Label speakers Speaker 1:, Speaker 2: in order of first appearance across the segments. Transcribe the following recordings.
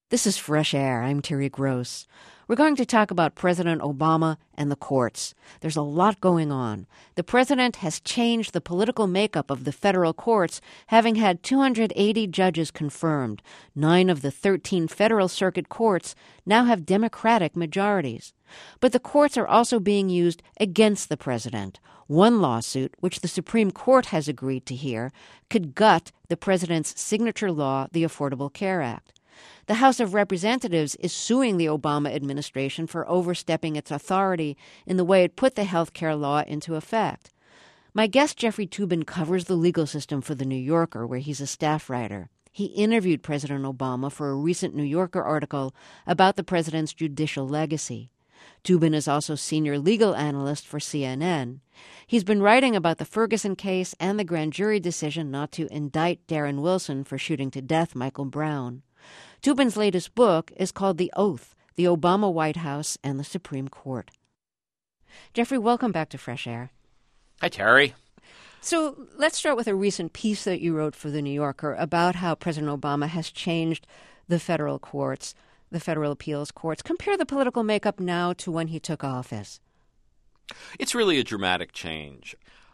Speaker 1: This is Fresh Air. I'm Terry Gross. We're going to talk about President Obama and the courts. There's a lot going on. The president has changed the political makeup of the federal courts, having had 280 judges confirmed. 9 of the 13 federal circuit courts now have Democratic majorities. But the courts are also being used against the president. One lawsuit, which the Supreme Court has agreed to hear, could gut the president's signature law, the Affordable Care Act. The House of Representatives is suing the Obama administration for overstepping its authority in the way it put the health care law into effect. My guest, Jeffrey Toobin, covers the legal system for The New Yorker, where he's a staff writer. He interviewed President Obama for a recent New Yorker article about the president's judicial legacy. Toobin is also senior legal analyst for CNN. He's been writing about the Ferguson case and the grand jury decision not to indict Darren Wilson for shooting to death Michael Brown. Toobin's latest book is called The Oath, the Obama White House and the Supreme Court. Jeffrey, welcome back to Fresh Air.
Speaker 2: Hi, Terry.
Speaker 1: So let's start with a recent piece that you wrote for The New Yorker about how President Obama has changed the federal courts, the federal appeals courts. Compare the political makeup now to when he took office.
Speaker 2: It's really a dramatic change.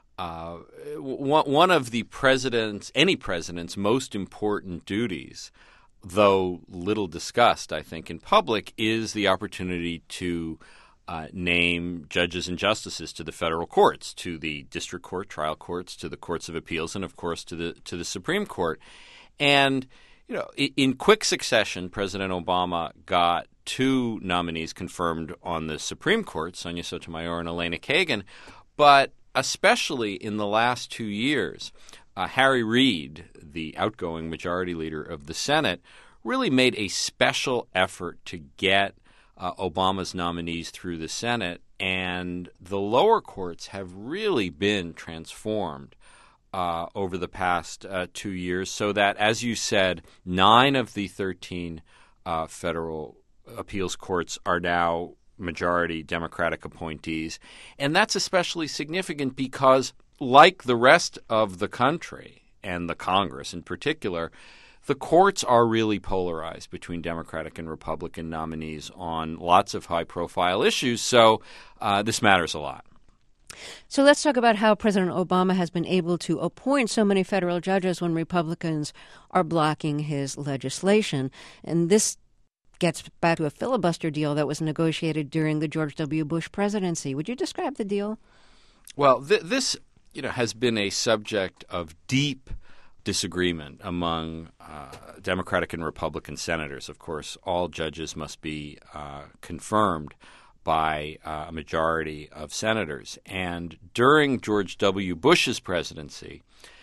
Speaker 2: One of the any president's most important duties, though little discussed, I think, in public, is the opportunity to name judges and justices to the federal courts, to the district court, trial courts, to the courts of appeals, and of course to the Supreme Court. And in quick succession, President Obama got 2 nominees confirmed on the Supreme Court, Sonia Sotomayor and Elena Kagan, but especially in the last 2 years, Harry Reid, the outgoing majority leader of the Senate, really made a special effort to get Obama's nominees through the Senate, and the lower courts have really been transformed over the past 2 years, so that, as you said, 9 of the 13 federal appeals courts are now majority Democratic appointees. And that's especially significant because, like the rest of the country, and the Congress in particular, the courts are really polarized between Democratic and Republican nominees on lots of high-profile issues, so this matters a lot.
Speaker 1: So let's talk about how President Obama has been able to appoint so many federal judges when Republicans are blocking his legislation. And this gets back to a filibuster deal that was negotiated during the George W. Bush presidency. Would you describe the deal?
Speaker 2: Well, this has been a subject of deep disagreement among Democratic and Republican senators. Of course, all judges must be confirmed by a majority of senators. And during George W. Bush's presidency,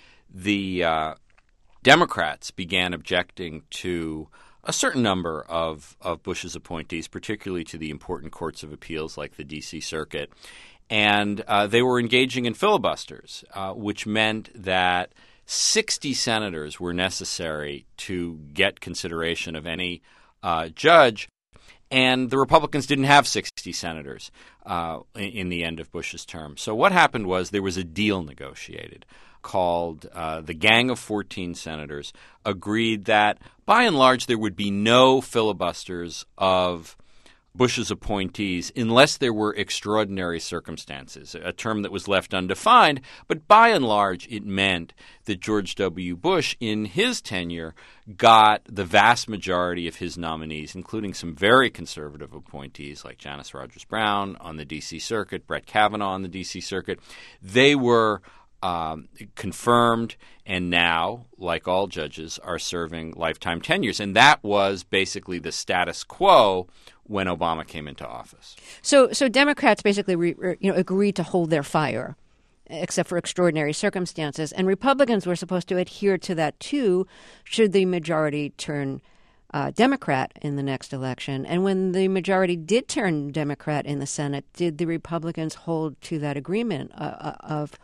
Speaker 2: the Democrats began objecting to a certain number of Bush's appointees, particularly to the important courts of appeals like the D.C. Circuit. And they were engaging in filibusters, which meant that 60 senators were necessary to get consideration of any judge, and the Republicans didn't have 60 senators in the end of Bush's term. So what happened was there was a deal negotiated called the Gang of 14 Senators agreed that, by and large, there would be no filibusters of Bush's appointees unless there were extraordinary circumstances, a term that was left undefined, but by and large it meant that George W. Bush in his tenure got the vast majority of his nominees, including some very conservative appointees like Janice Rogers Brown on the D.C. Circuit, Brett Kavanaugh on the D.C. Circuit. They were confirmed and now, like all judges, are serving lifetime tenures. And that was basically the status quo when Obama came into office.
Speaker 1: So Democrats basically agreed to hold their fire, except for extraordinary circumstances. And Republicans were supposed to adhere to that, too, should the majority turn Democrat in the next election. And when the majority did turn Democrat in the Senate, did the Republicans hold to that agreement of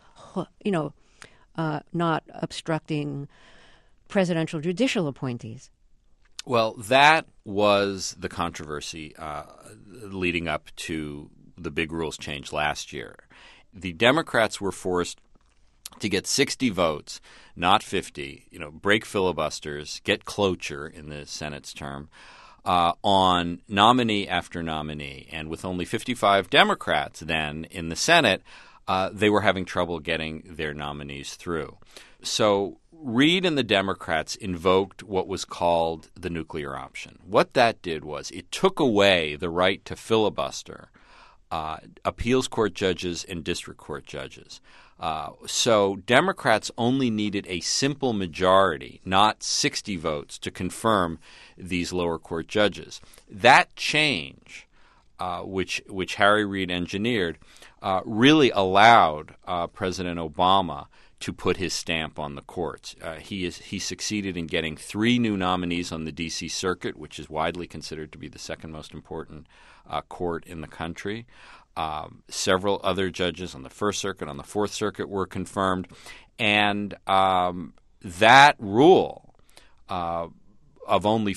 Speaker 1: not obstructing presidential judicial appointees?
Speaker 2: Well, that was the controversy leading up to the big rules change last year. The Democrats were forced to get 60 votes, not 50, break filibusters, get cloture in the Senate's term, on nominee after nominee. And with only 55 Democrats then in the Senate, they were having trouble getting their nominees through. So Reid and the Democrats invoked what was called the nuclear option. What that did was it took away the right to filibuster appeals court judges and district court judges. So Democrats only needed a simple majority, not 60 votes, to confirm these lower court judges. That change, which Harry Reid engineered, really allowed President Obama to put his stamp on the courts. He succeeded in getting 3 new nominees on the D.C. Circuit, which is widely considered to be the second most important court in the country. Several other judges on the First Circuit, on the Fourth Circuit were confirmed. And that rule of only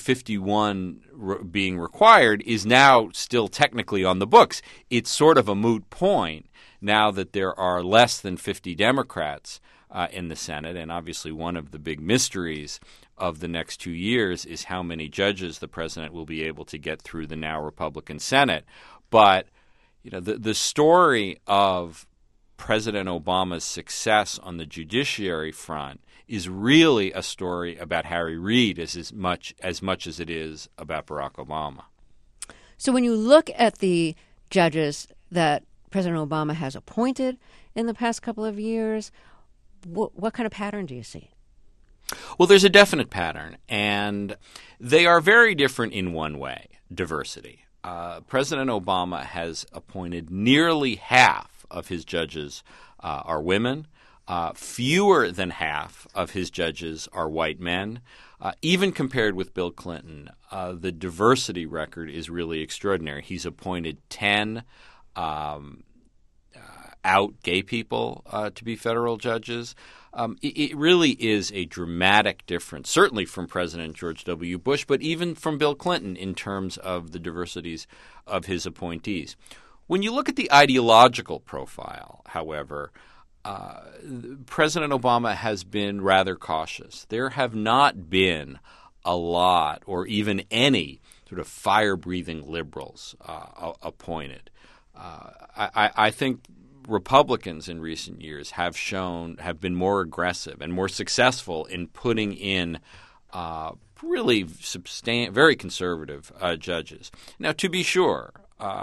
Speaker 2: 51 being required is now still technically on the books. It's sort of a moot point now that there are less than 50 Democrats in the Senate. And obviously one of the big mysteries of the next 2 years is how many judges the president will be able to get through the now Republican Senate. But the story of President Obama's success on the judiciary front is really a story about Harry Reid as much as it is about Barack Obama.
Speaker 1: So when you look at the judges that President Obama has appointed in the past couple of years, what kind of pattern do you see?
Speaker 2: Well, there's a definite pattern, and they are very different in one way: diversity. President Obama has appointed nearly half of his judges are women. Fewer than half of his judges are white men. Even compared with Bill Clinton, the diversity record is really extraordinary. He's appointed 10 out gay people to be federal judges. It really is a dramatic difference, certainly from President George W. Bush, but even from Bill Clinton in terms of the diversities of his appointees. When you look at the ideological profile, however, President Obama has been rather cautious. There have not been a lot or even any sort of fire-breathing liberals appointed. I think Republicans in recent years have been more aggressive and more successful in putting in really very conservative judges. Now, to be sure,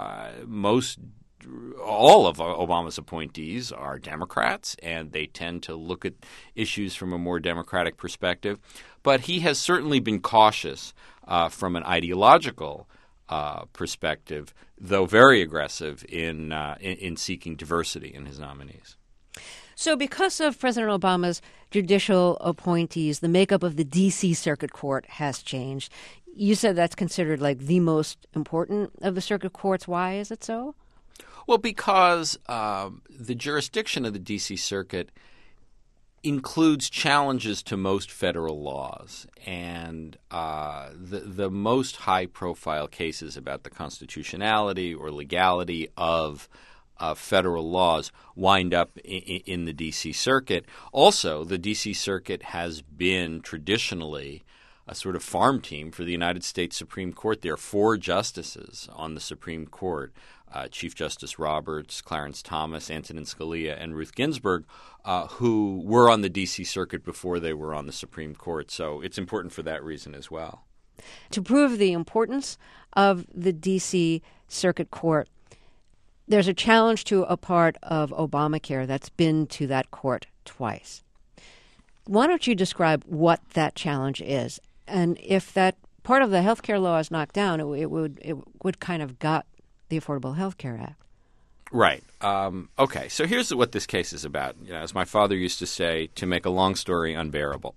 Speaker 2: all of Obama's appointees are Democrats, and they tend to look at issues from a more democratic perspective. But he has certainly been cautious from an ideological perspective, though very aggressive in seeking diversity in his nominees.
Speaker 1: So because of President Obama's judicial appointees, the makeup of the D.C. Circuit Court has changed. You said that's considered like the most important of the circuit courts. Why is it so?
Speaker 2: Well, because the jurisdiction of the D.C. Circuit includes challenges to most federal laws, and the most high-profile cases about the constitutionality or legality of federal laws wind up in the D.C. Circuit. Also, the D.C. Circuit has been traditionally a sort of farm team for the United States Supreme Court. There are 4 justices on the Supreme Court: Chief Justice Roberts, Clarence Thomas, Antonin Scalia, and Ruth Ginsburg, who were on the D.C. Circuit before they were on the Supreme Court. So it's important for that reason as well.
Speaker 1: To prove the importance of the D.C. Circuit Court, there's a challenge to a part of Obamacare that's been to that court twice. Why don't you describe what that challenge is? And if that part of the health care law is knocked down, it would kind of gut the Affordable Health Care Act.
Speaker 2: Right. Okay. So here's what this case is about. As my father used to say, to make a long story unbearable.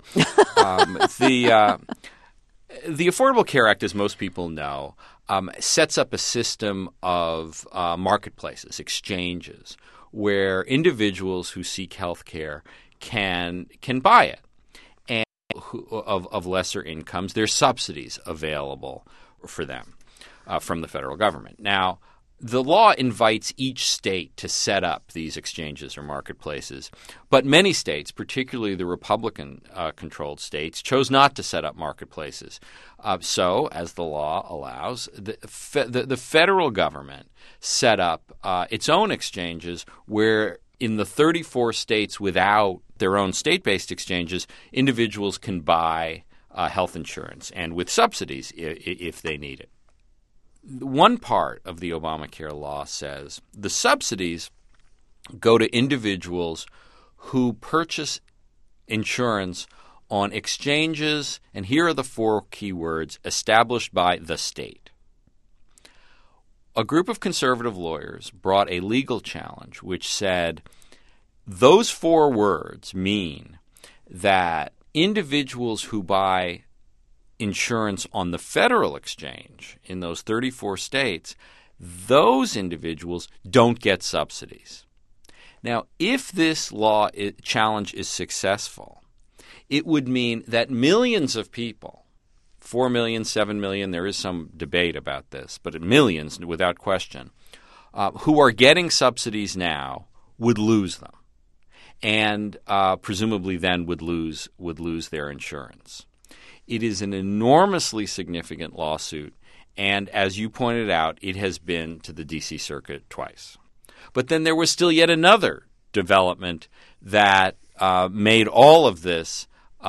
Speaker 2: The Affordable Care Act, as most people know, sets up a system of marketplaces, exchanges, where individuals who seek health care can buy it. And of lesser incomes, there's subsidies available for them from the federal government. Now, the law invites each state to set up these exchanges or marketplaces, but many states, particularly the Republican-controlled states, chose not to set up marketplaces. So, as the law allows, the federal government set up its own exchanges where in the 34 states without their own state-based exchanges, individuals can buy health insurance and with subsidies if they need it. One part of the Obamacare law says the subsidies go to individuals who purchase insurance on exchanges, and here are the 4 key words, established by the state. A group of conservative lawyers brought a legal challenge which said those 4 words mean that individuals who buy insurance on the federal exchange in those 34 states, those individuals don't get subsidies. Now, if this law challenge is successful, it would mean that millions of people, 4 million, 7 million, there is some debate about this, but millions without question, who are getting subsidies now would lose them and presumably then would lose their insurance. It is an enormously significant lawsuit, and as you pointed out, it has been to the D.C. Circuit twice. But then there was still yet another development that made all of this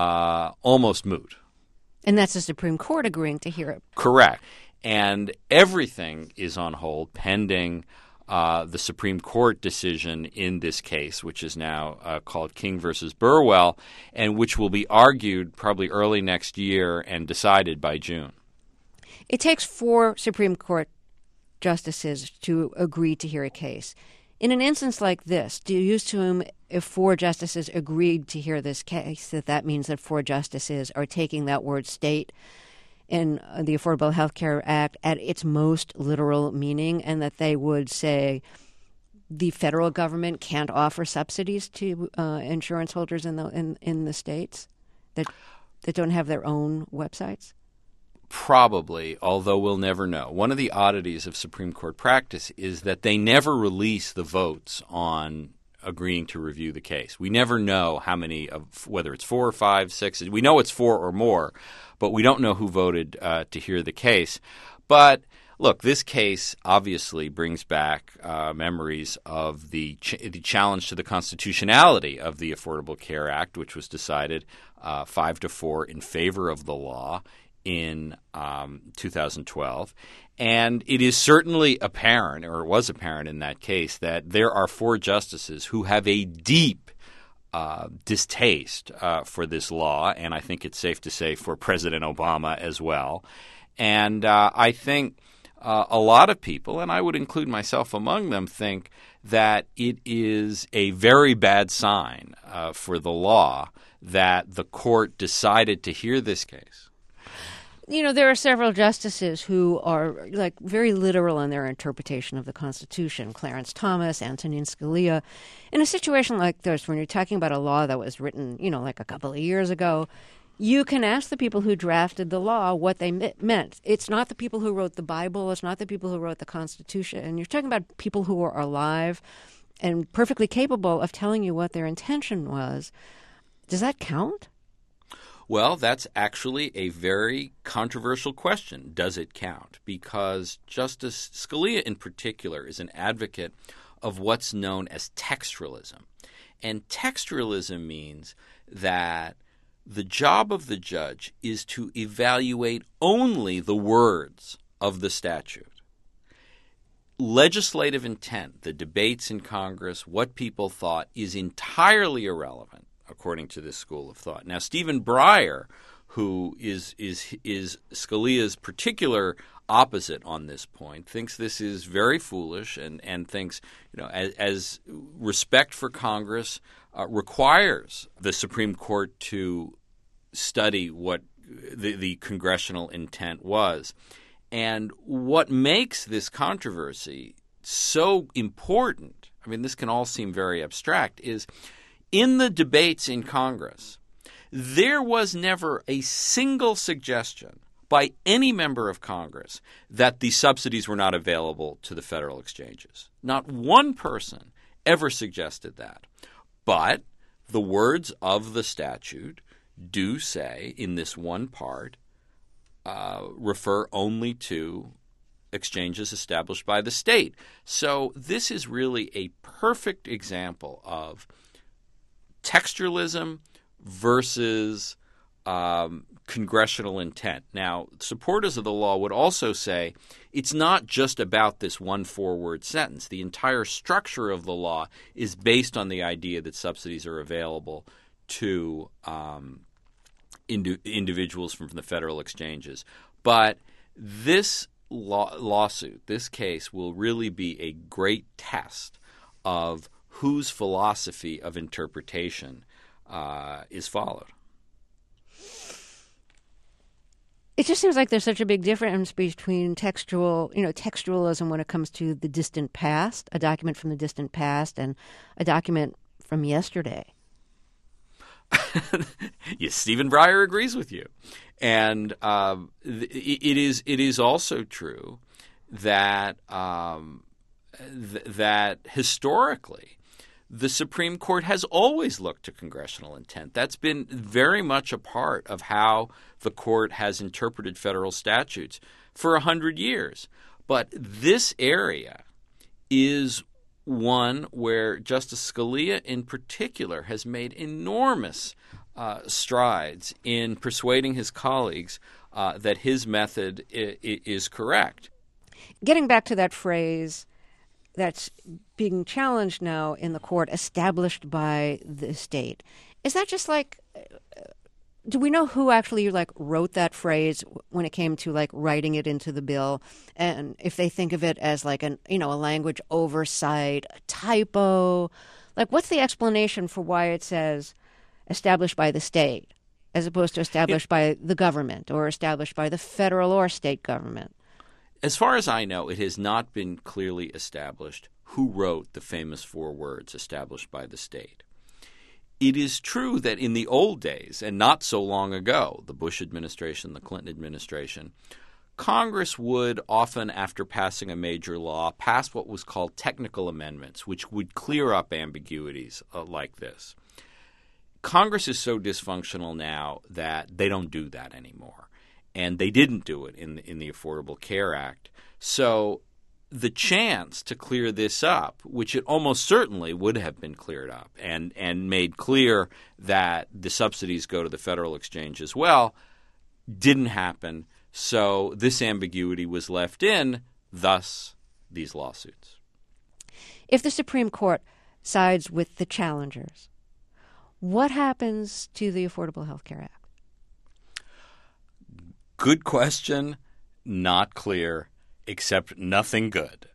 Speaker 2: almost moot.
Speaker 1: And that's the Supreme Court agreeing to hear it.
Speaker 2: Correct. And everything is on hold pending the Supreme Court decision in this case, which is now called King versus Burwell, and which will be argued probably early next year and decided by June.
Speaker 1: It takes 4 Supreme Court justices to agree to hear a case. In an instance like this, do you assume if 4 justices agreed to hear this case, that means that 4 justices are taking that word state in the Affordable Health Care Act at its most literal meaning, and that they would say the federal government can't offer subsidies to insurance holders in the states that don't have their own websites?
Speaker 2: Probably, although we'll never know. One of the oddities of Supreme Court practice is that they never release the votes on agreeing to review the case. We never know how many of, whether it's 4 or 5, 6. We know it's 4 or more, but we don't know who voted to hear the case. But look, this case obviously brings back memories of the challenge to the constitutionality of the Affordable Care Act, which was decided 5-4 in favor of the law in 2012. And it is certainly apparent, or it was apparent in that case, that there are 4 justices who have a deep distaste for this law, and I think it's safe to say for President Obama as well. And I think a lot of people, and I would include myself among them, think that it is a very bad sign for the law that the court decided to hear this case.
Speaker 1: You know, there are several justices who are like very literal in their interpretation of the Constitution. Clarence Thomas, Antonin Scalia. In a situation like this, when you're talking about a law that was written, like a couple of years ago, you can ask the people who drafted the law what they meant. It's not the people who wrote the Bible. It's not the people who wrote the Constitution. And you're talking about people who are alive and perfectly capable of telling you what their intention was. Does that count?
Speaker 2: Well, that's actually a very controversial question. Does it count? Because Justice Scalia in particular is an advocate of what's known as textualism. And textualism means that the job of the judge is to evaluate only the words of the statute. Legislative intent, the debates in Congress, what people thought, is entirely irrelevant, according to this school of thought. Now, Stephen Breyer, who is Scalia's particular opposite on this point, thinks this is very foolish and thinks, as respect for Congress requires the Supreme Court to study what the congressional intent was. And what makes this controversy so important, I mean, this can all seem very abstract, is in the debates in Congress, there was never a single suggestion by any member of Congress that the subsidies were not available to the federal exchanges. Not one person ever suggested that. But the words of the statute do say in this one part refer only to exchanges established by the state. So this is really a perfect example of textualism versus congressional intent. Now, supporters of the law would also say it's not just about this one four-word sentence. The entire structure of the law is based on the idea that subsidies are available to individuals from the federal exchanges. But this lawsuit, this case, will really be a great test of whose philosophy of interpretation is followed.
Speaker 1: It just seems like there's such a big difference between textualism when it comes to the distant past, a document from the distant past, and a document from yesterday.
Speaker 2: Yes, Stephen Breyer agrees with you. And it is also true that that historically the Supreme Court has always looked to congressional intent. That's been very much a part of how the court has interpreted federal statutes for 100 years. But this area is one where Justice Scalia in particular has made enormous strides in persuading his colleagues that his method is correct.
Speaker 1: Getting back to that phrase that's being challenged now in the court, established by the state, is that just like, do we know who actually wrote that phrase when it came to writing it into the bill? And if they think of it as a language oversight, a typo, what's the explanation for why it says established by the state as opposed to established by the government or established by the federal or state government?
Speaker 2: As far as I know, it has not been clearly established who wrote the famous four words established by the state. It is true that in the old days, and not so long ago, the Bush administration, the Clinton administration, Congress would often, after passing a major law, pass what was called technical amendments, which would clear up ambiguities like this. Congress is so dysfunctional now that they don't do that anymore. And they didn't do it in the Affordable Care Act. So the chance to clear this up, which it almost certainly would have been cleared up and made clear that the subsidies go to the federal exchange as well, didn't happen. So this ambiguity was left in, thus these lawsuits.
Speaker 1: If the Supreme Court sides with the challengers, what happens to the Affordable Health Care Act?
Speaker 2: Good question, not clear, except nothing good.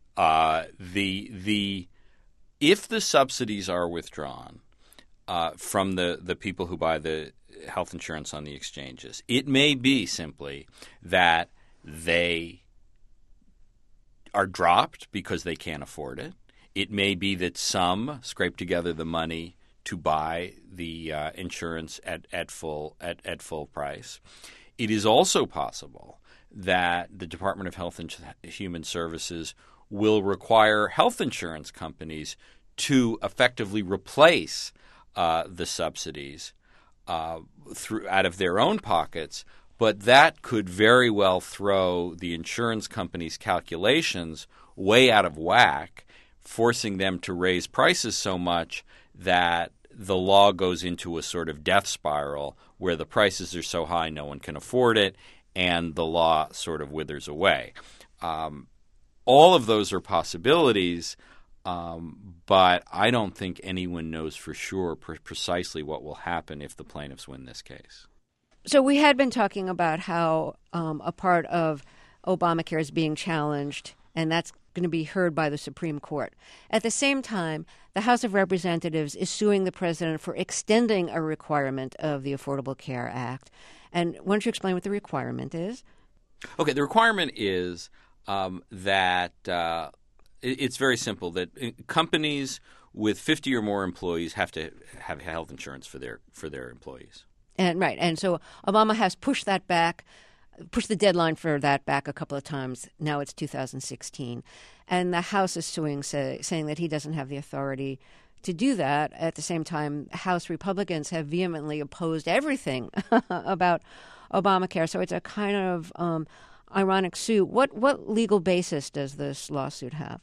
Speaker 2: If the subsidies are withdrawn from the people who buy the health insurance on the exchanges, it may be simply that they are dropped because they can't afford it. It may be that some scrape together the money to buy the insurance at full price. It is also possible that the Department of Health and Human Services will require health insurance companies to effectively replace the subsidies out of their own pockets, but that could very well throw the insurance companies' calculations way out of whack, forcing them to raise prices so much that the law goes into a sort of death spiral where the prices are so high no one can afford it, and the law sort of withers away. All of those are possibilities, but I don't think anyone knows for sure precisely what will happen if the plaintiffs win this case.
Speaker 1: So we had been talking about how a part of Obamacare is being challenged, and that's going to be heard by the Supreme Court. At the same time, the House of Representatives is suing the president for extending a requirement of the Affordable Care Act. And why don't you explain what the requirement is?
Speaker 2: Okay, the requirement is that it's very simple, that companies with 50 or more employees have to have health insurance for their employees.
Speaker 1: And so Obama has pushed that back. pushed the deadline for that back a couple of times. Now it's 2016. And the House is suing, saying that he doesn't have the authority to do that. At the same time, House Republicans have vehemently opposed everything about Obamacare. So it's a kind of ironic suit. What legal basis does this lawsuit have?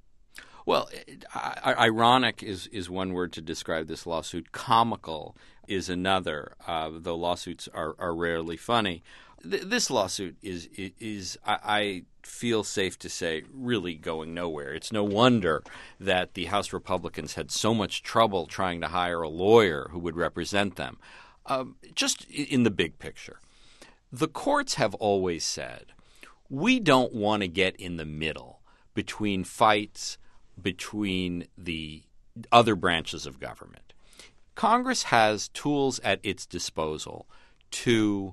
Speaker 2: Well, ironic is one word to describe this lawsuit. Comical is another. Though lawsuits are rarely funny. This lawsuit is I feel safe to say really going nowhere. It's no wonder that the House Republicans had so much trouble trying to hire a lawyer who would represent them. Just in the big picture, the courts have always said we don't want to get in the middle between fights between the other branches of government. Congress has tools at its disposal to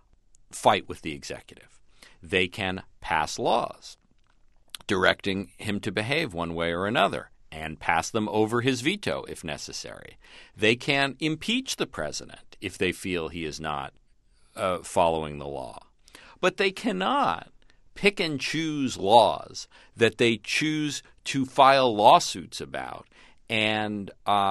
Speaker 2: fight with the executive. They can pass laws directing him to behave one way or another and pass them over his veto if necessary. They can impeach the president if they feel he is not following the law. But they cannot pick and choose laws that they choose to file lawsuits about and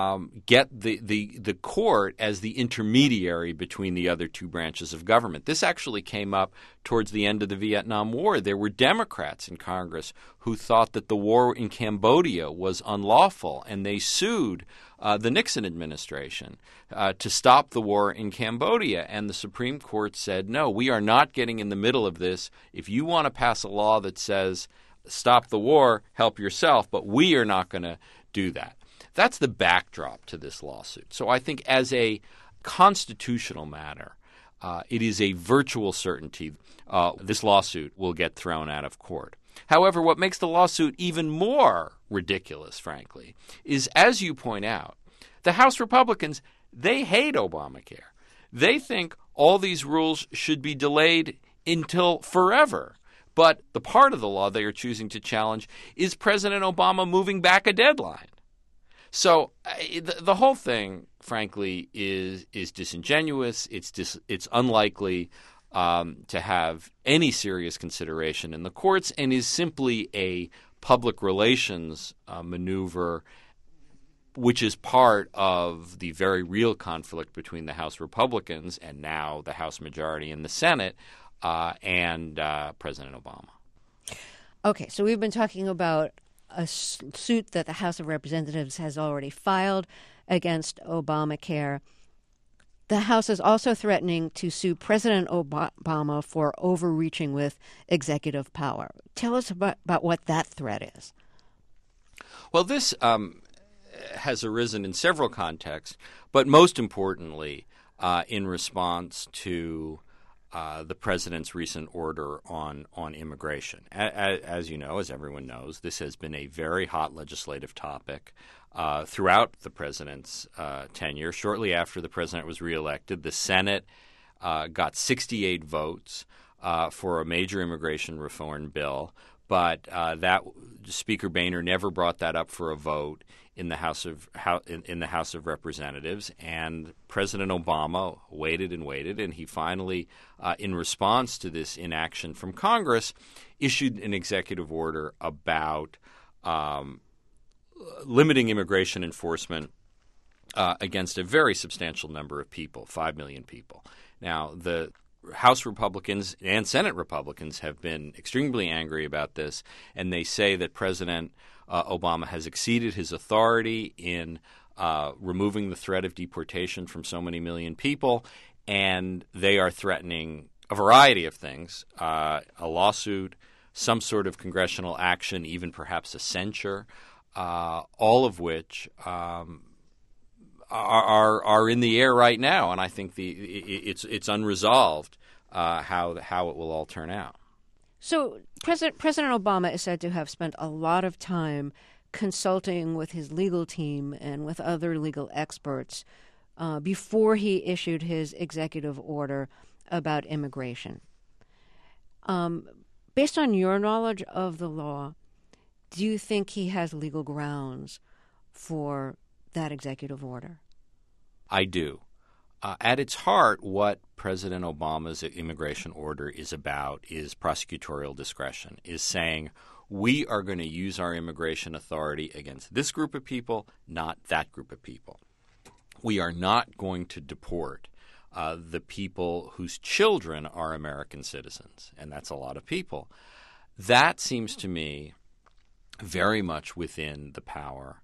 Speaker 2: get the court as the intermediary between the other two branches of government. This actually came up towards the end of the Vietnam War. There were Democrats in Congress who thought that the war in Cambodia was unlawful, and they sued the Nixon administration to stop the war in Cambodia. And the Supreme Court said, no, we are not getting in the middle of this. If you want to pass a law that says stop the war, help yourself, but we are not going to do that. That's the backdrop to this lawsuit. So I think as a constitutional matter, it is a virtual certainty this lawsuit will get thrown out of court. However, what makes the lawsuit even more ridiculous, frankly, is, as you point out, the House Republicans, they hate Obamacare. They think all these rules should be delayed until forever. But the part of the law they are choosing to challenge is President Obama moving back a deadline. So the whole thing, frankly, is disingenuous. It's unlikely to have any serious consideration in the courts, and is simply a public relations maneuver, which is part of the very real conflict between the House Republicans and now the House majority in the Senate and President Obama.
Speaker 1: Okay, so we've been talking about a suit that the House of Representatives has already filed against Obamacare. The House is also threatening to sue President Obama for overreaching with executive power. Tell us about what that threat is.
Speaker 2: Well, this has arisen in several contexts, but most importantly in response to the president's recent order on immigration. As you know, as everyone knows, this has been a very hot legislative topic throughout the president's tenure. Shortly after the president was reelected, the Senate got 68 votes for a major immigration reform bill, but that Speaker Boehner never brought that up for a vote in the House of Representatives, and President Obama waited and waited, and he finally, in response to this inaction from Congress, issued an executive order about limiting immigration enforcement against a very substantial number of people, 5 million people. Now, the House Republicans and Senate Republicans have been extremely angry about this, and they say that President Obama has exceeded his authority in removing the threat of deportation from so many million people, and they are threatening a variety of things, a lawsuit, some sort of congressional action, even perhaps a censure, all of which are in the air right now, and I think it's unresolved how it will all turn out.
Speaker 1: So President Obama is said to have spent a lot of time consulting with his legal team and with other legal experts before he issued his executive order about immigration. Based on your knowledge of the law, do you think he has legal grounds for that executive order?
Speaker 2: I do. At its heart, what President Obama's immigration order is about is prosecutorial discretion, is saying we are going to use our immigration authority against this group of people, not that group of people. We are not going to deport the people whose children are American citizens, and that's a lot of people. That seems to me very much within the power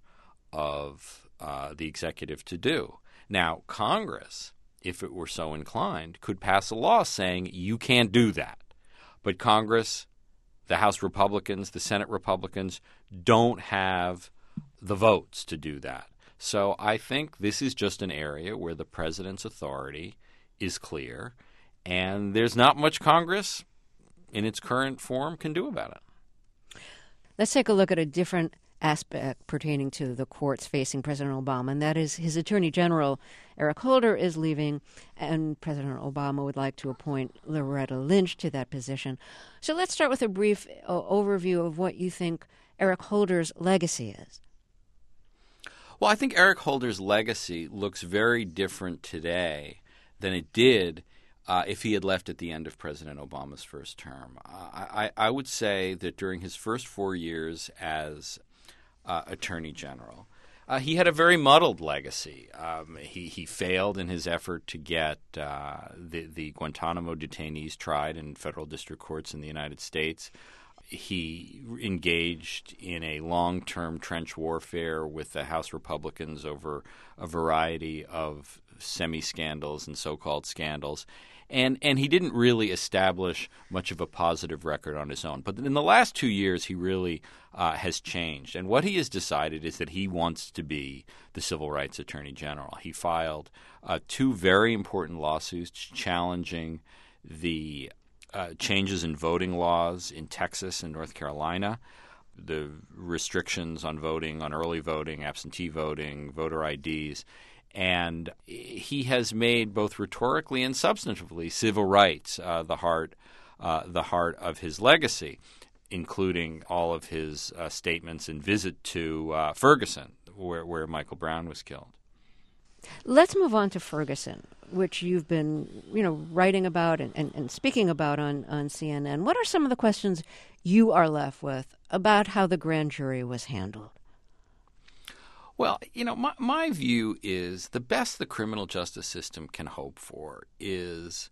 Speaker 2: of the executive to do. Now, Congress, if it were so inclined, could pass a law saying you can't do that. But Congress, the House Republicans, the Senate Republicans, don't have the votes to do that. So I think this is just an area where the president's authority is clear, and there's not much Congress in its current form can do about it.
Speaker 1: Let's take a look at a different aspect pertaining to the courts facing President Obama, and that is his Attorney General, Eric Holder, is leaving, and President Obama would like to appoint Loretta Lynch to that position. So let's start with a brief overview of what you think Eric Holder's legacy is.
Speaker 2: Well, I think Eric Holder's legacy looks very different today than it did if he had left at the end of President Obama's first term. I would say that during his first 4 years as Attorney General, he had a very muddled legacy. He failed in his effort to get the Guantanamo detainees tried in federal district courts in the United States. He engaged in a long-term trench warfare with the House Republicans over a variety of semi-scandals and so-called scandals. And he didn't really establish much of a positive record on his own. But in the last 2 years, he really has changed. And what he has decided is that he wants to be the Civil Rights Attorney General. He filed 2 very important lawsuits challenging the changes in voting laws in Texas and North Carolina, the restrictions on voting, on early voting, absentee voting, voter IDs. And he has made both rhetorically and substantively civil rights the heart of his legacy, including all of his statements and visit to Ferguson, where Michael Brown was killed.
Speaker 1: Let's move on to Ferguson, which you've been, writing about and speaking about on CNN. What are some of the questions you are left with about how the grand jury was handled?
Speaker 2: Well, my view is the best the criminal justice system can hope for is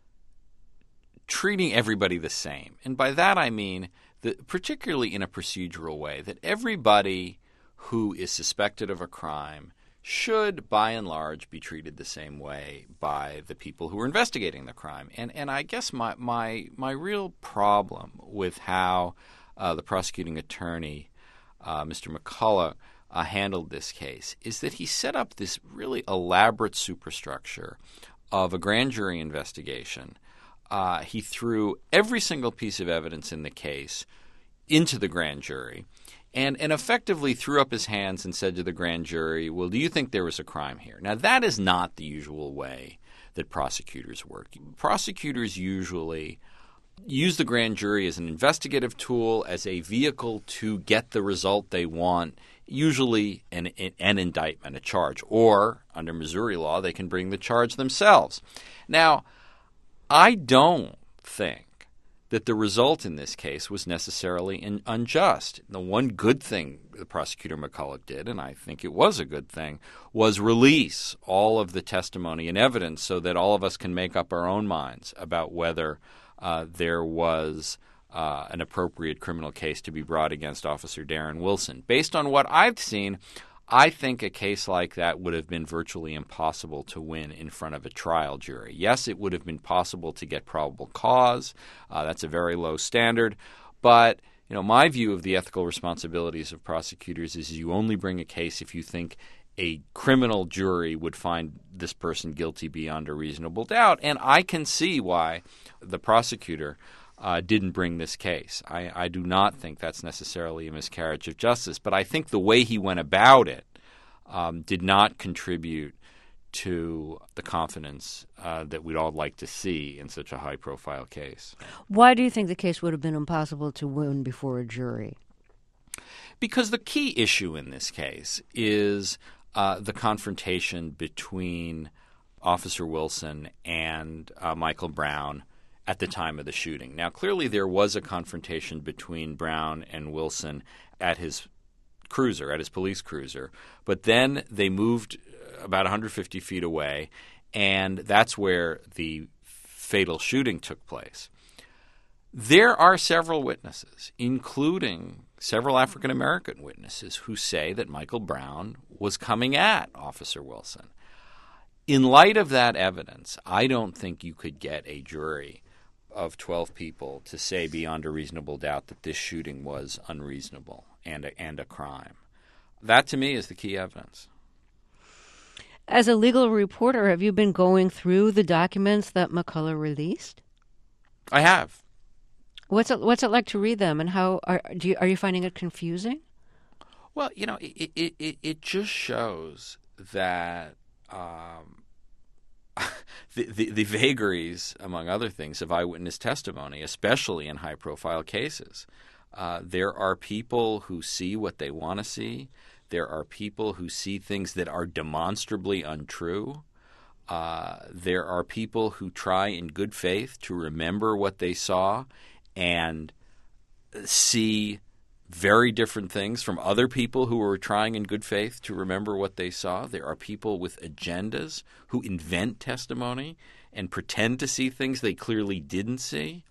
Speaker 2: treating everybody the same. And by that I mean, that particularly in a procedural way, that everybody who is suspected of a crime should, by and large, be treated the same way by the people who are investigating the crime. And I guess my real problem with how the prosecuting attorney, Mr. McCullough, handled this case is that he set up this really elaborate superstructure of a grand jury investigation. He threw every single piece of evidence in the case into the grand jury and effectively threw up his hands and said to the grand jury, well, do you think there was a crime here? Now, that is not the usual way that prosecutors work. Prosecutors usually use the grand jury as an investigative tool, as a vehicle to get the result they want, usually an indictment, a charge. Or, under Missouri law, they can bring the charge themselves. Now, I don't think that the result in this case was necessarily unjust. The one good thing the prosecutor McCullough did, and I think it was a good thing, was release all of the testimony and evidence so that all of us can make up our own minds about whether there was an appropriate criminal case to be brought against Officer Darren Wilson. Based on what I've seen, I think a case like that would have been virtually impossible to win in front of a trial jury. Yes, it would have been possible to get probable cause. That's a very low standard. But my view of the ethical responsibilities of prosecutors is you only bring a case if you think a criminal jury would find this person guilty beyond a reasonable doubt. And I can see why the prosecutor didn't bring this case. I do not think that's necessarily a miscarriage of justice, but I think the way he went about it did not contribute to the confidence that we'd all like to see in such a high-profile case.
Speaker 1: Why do you think the case would have been impossible to win before a jury?
Speaker 2: Because the key issue in this case is the confrontation between Officer Wilson and Michael Brown at the time of the shooting. Now, clearly there was a confrontation between Brown and Wilson at his cruiser, at his police cruiser, but then they moved about 150 feet away, and that's where the fatal shooting took place. There are several witnesses, including several African-American witnesses, who say that Michael Brown was coming at Officer Wilson. In light of that evidence, I don't think you could get a jury of 12 people to say beyond a reasonable doubt that this shooting was unreasonable and a crime. That, to me, is the key evidence.
Speaker 1: As a legal reporter, have you been going through the documents that McCullough released?
Speaker 2: I have.
Speaker 1: What's it like to read them, and how are you finding it confusing?
Speaker 2: Well, it just shows that the vagaries, among other things, of eyewitness testimony, especially in high-profile cases. There are people who see what they want to see. There are people who see things that are demonstrably untrue. There are people who try in good faith to remember what they saw and see very different things from other people who were trying in good faith to remember what they saw. There are people with agendas who invent testimony and pretend to see things they clearly didn't see.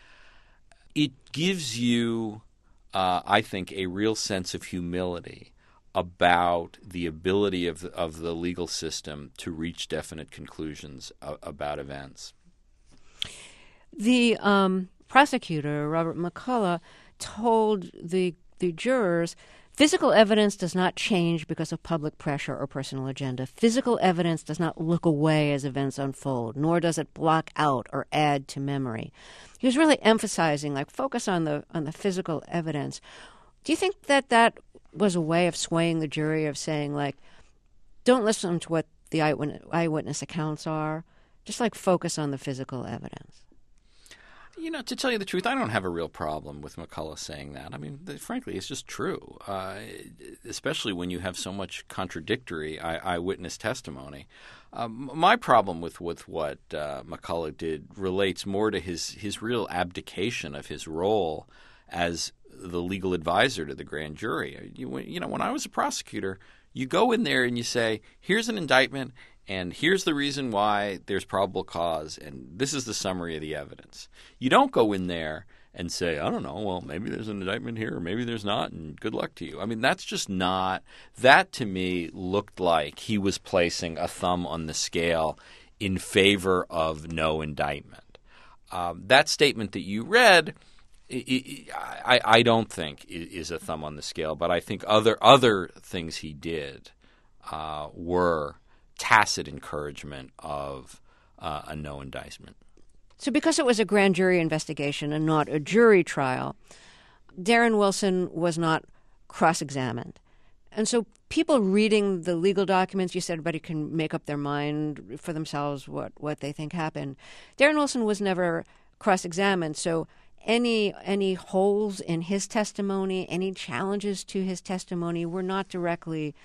Speaker 2: It gives you, I think, a real sense of humility about the ability of the legal system to reach definite conclusions about events.
Speaker 1: The prosecutor, Robert McCullough, told the jurors, physical evidence does not change because of public pressure or personal agenda. Physical evidence does not look away as events unfold, nor does it block out or add to memory. He was really emphasizing, focus on the physical evidence. Do you think that was a way of swaying the jury, of saying, don't listen to what the eyewitness accounts are, just focus on the physical evidence?
Speaker 2: To tell you the truth, I don't have a real problem with McCullough saying that. I mean, frankly, it's just true, especially when you have so much contradictory eyewitness testimony. My problem with what McCullough did relates more to his real abdication of his role as the legal advisor to the grand jury. When I was a prosecutor, you go in there and you say, here's an indictment, and here's the reason why there's probable cause, and this is the summary of the evidence. You don't go in there and say, I don't know, well, maybe there's an indictment here, or maybe there's not, and good luck to you. I mean, that's just not – that to me looked like he was placing a thumb on the scale in favor of no indictment. That statement that you read – I don't think is a thumb on the scale, but I think other things he did were tacit encouragement of a no indictment.
Speaker 1: So because it was a grand jury investigation and not a jury trial, Darren Wilson was not cross-examined. And so people reading the legal documents, you said everybody can make up their mind for themselves what they think happened. Darren Wilson was never cross-examined, so any holes in his testimony, any challenges to his testimony were not directly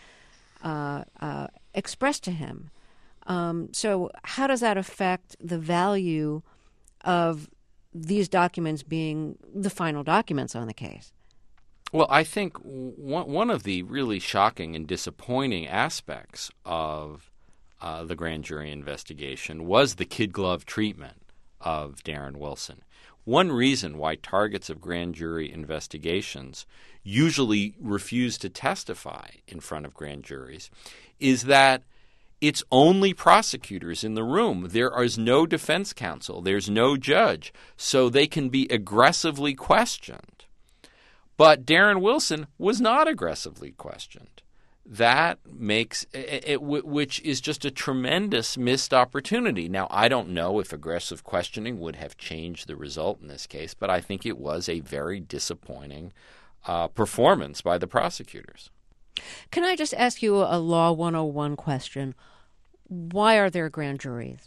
Speaker 1: expressed to him. So how does that affect the value of these documents being the final documents on the case?
Speaker 2: Well, I think one of the really shocking and disappointing aspects of the grand jury investigation was the kid glove treatment of Darren Wilson. One reason why targets of grand jury investigations usually refuse to testify in front of grand juries is that it's only prosecutors in the room. There is no defense counsel. There's no judge. So they can be aggressively questioned. But Darren Wilson was not aggressively questioned. That makes it, which is just a tremendous missed opportunity. Now, I don't know if aggressive questioning would have changed the result in this case, but I think it was a very disappointing performance by the prosecutors.
Speaker 1: Can I just ask you a Law 101 question? Why are there grand juries?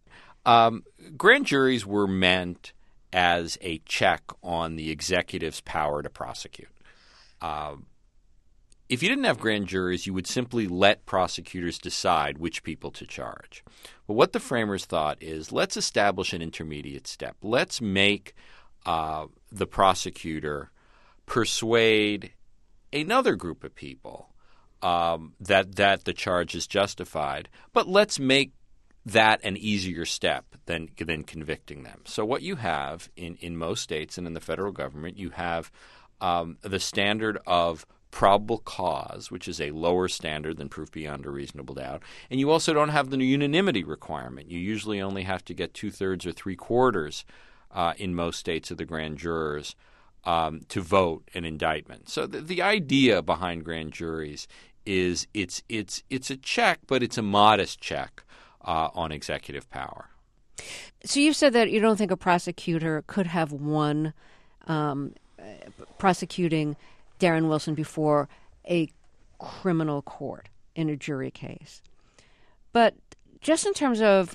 Speaker 2: Grand juries were meant as a check on the executive's power to prosecute. if you didn't have grand juries, you would simply let prosecutors decide which people to charge. But what the framers thought is, let's establish an intermediate step. Let's make the prosecutor persuade another group of people that the charge is justified, but let's make that an easier step than convicting them. So what you have in most states and in the federal government, you have the standard of probable cause, which is a lower standard than proof beyond a reasonable doubt. And you also don't have the unanimity requirement. You usually only have to get 2/3 or 3/4 in most states of the grand jurors to vote an indictment. So the idea behind grand juries is it's a check, but it's a modest check on executive power.
Speaker 1: So you've said that you don't think a prosecutor could have won prosecuting Darren Wilson before a criminal court in a jury case. But just in terms of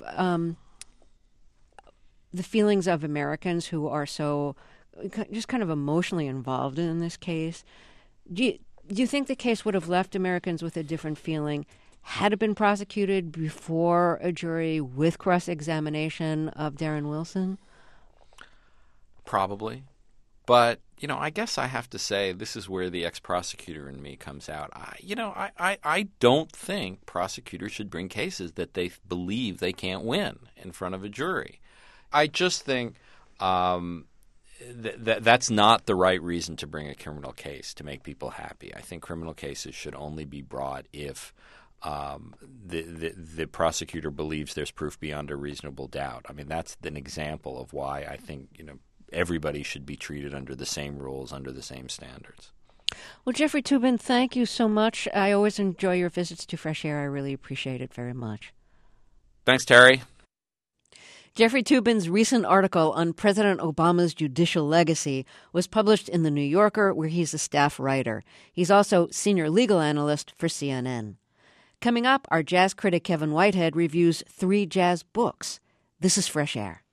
Speaker 1: the feelings of Americans who are so just kind of emotionally involved in this case, do you think the case would have left Americans with a different feeling had it been prosecuted before a jury with cross-examination of Darren Wilson?
Speaker 2: Probably. But, I guess I have to say this is where the ex-prosecutor in me comes out. I don't think prosecutors should bring cases that they believe they can't win in front of a jury. I just think that's not the right reason to bring a criminal case, to make people happy. I think criminal cases should only be brought if the prosecutor believes there's proof beyond a reasonable doubt. I mean, that's an example of why I think, everybody should be treated under the same rules, under the same standards.
Speaker 1: Well, Jeffrey Toobin, thank you so much. I always enjoy your visits to Fresh Air. I really appreciate it very much.
Speaker 2: Thanks, Terry.
Speaker 1: Jeffrey Toobin's recent article on President Obama's judicial legacy was published in The New Yorker, where he's a staff writer. He's also senior legal analyst for CNN. Coming up, our jazz critic Kevin Whitehead reviews 3 jazz books. This is Fresh Air.